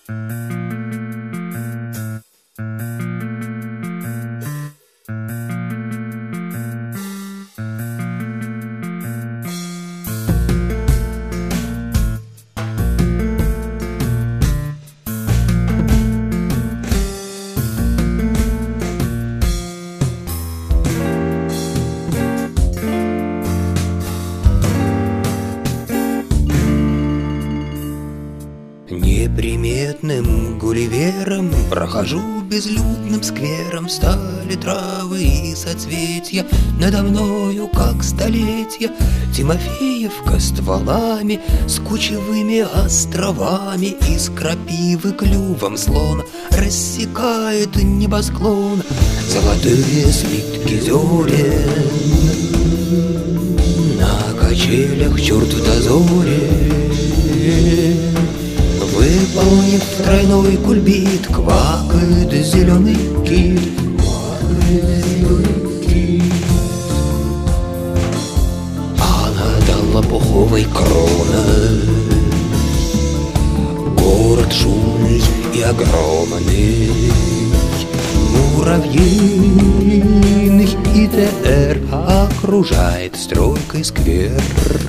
Неприметным гулливером прохожу безлюдным сквером. Стали травы и соцветья надо мною, как столетия. Тимофеевка стволами с кучевыми островами, из крапивы клювом слона рассекает небосклон. Золотые слитки зерен на качелях черт в дозоре. Выполнив тройной кульбит, квакает зеленый кит, квакает зеленый кит. А над лопуховой кроной город шумный и огромный, муравьиный ИТР окружает стройкой сквер.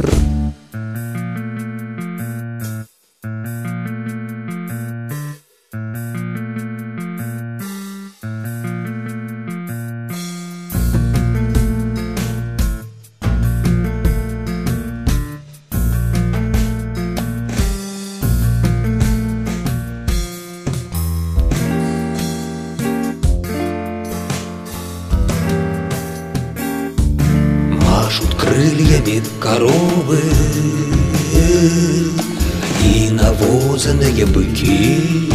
Машут крыльями коровы и навозанные быки.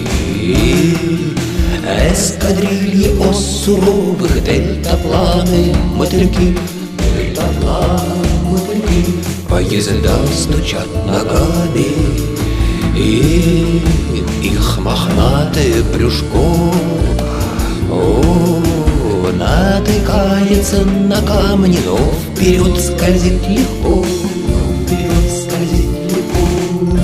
Эскадрильи ос суровых, дельтапланы, мотыльки, дельтапланы, мотыльки. Поезда стучат ногами, и их мохнатое брюшко натыкается на камни, но вперед скользит легко, вперед скользит легко.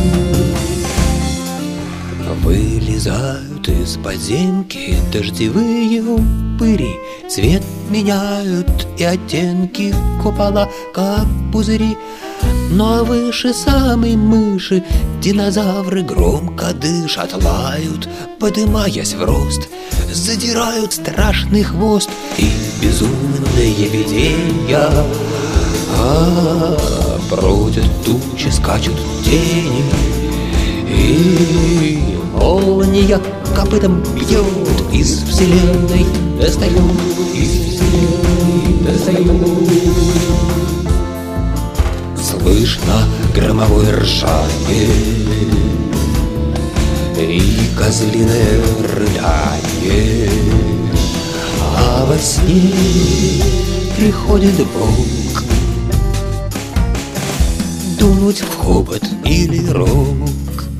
Вылезают из подземки дождевые упыри, цвет меняют и оттенки купола, как пузыри. Ну а выше самой мыши динозавры громко дышат, лают, подымаясь в рост, задирают страшный хвост. И безумные видения бродят тучи, скачут тени, и молния копытом бьет, из вселенной достает, из вселенной достает. Слышно громовое ржание и козлиное рыдание, а во сне приходит Бог дунуть в хобот или рог.